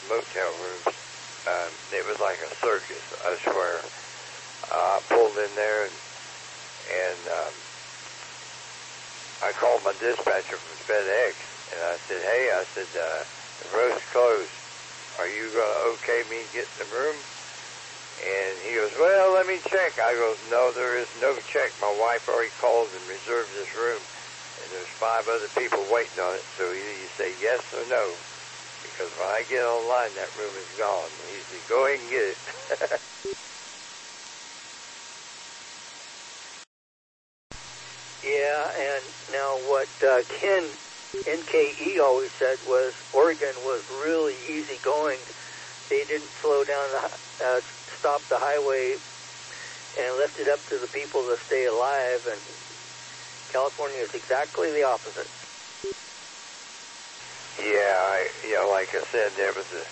motel rooms. It was like a circus, I swear. I pulled in there and I called my dispatcher from FedEx, and I said, hey, the road's closed. Are you going to okay me getting the room? And he goes, well, let me check. I go, no, there is no check. My wife already called and reserved this room, and there's 5 other people waiting on it, so either you say yes or no, because when I get online, that room is gone. He said, go ahead and get it. Yeah, and now what Ken NKE always said was Oregon was really easy going. They didn't slow down, stop the highway, and left it up to the people to stay alive. And California is exactly the opposite. Yeah, like I said, there was a